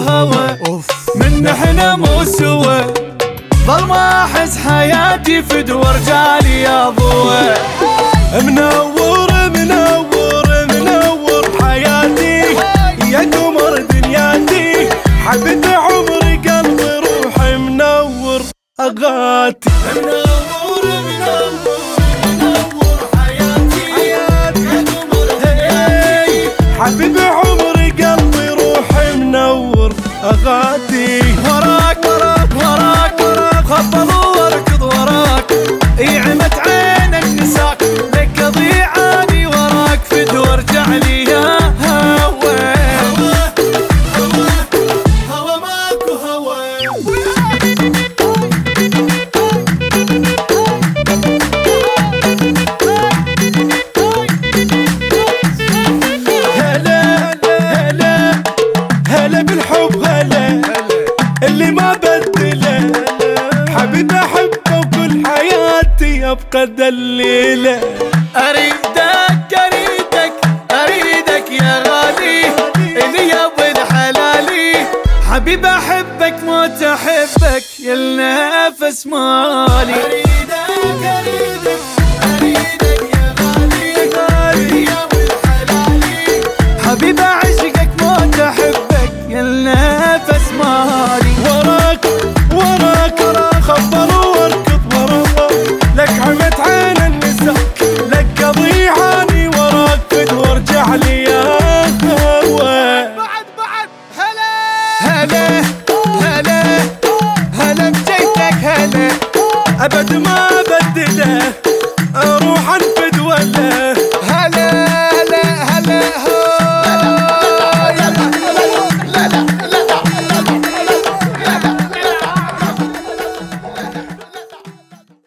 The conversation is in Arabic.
هوى من احنا مو سوا، ظل ما احس حياتي فد ورجالي يا ضوى. منور منور منور حياتي يا قمر دنياتي، حبيت عمري قلبي روحي منور اغاتي. منور منور منور حياتي يا قمر دنياتي، حبيب عمري قلبي روحي منور اغاتي. وراك وراك وراك وراك خبل واركض وراك، يعمت عينك نساك لك اضيع اني وراك فد وارجع لي يا هوا. هوا هوا ماكو هوا. هلا هلا هلا بالحب هلا اللي ما بدله، حبيبي احبه وكل حياتي ابقى دليله. اريدك اريدك اريدك يا غالي اللي يا ابن حلالي، حبيبي احبك موت احبك يا النفس مالي. اريدك اريدك اريدك يا غالي يا ابن حلالي، حبيبي اعشقك موت احبك يا النفس مالي. وراك وراك خبر واركض وراك، لك عمت عين النساء لك اضيعاني وراك فد وارجع لي يا هوا. بعد هلا هلا هلا هلا بجيتك هلا، ابد ما بدله اروح انفد ولا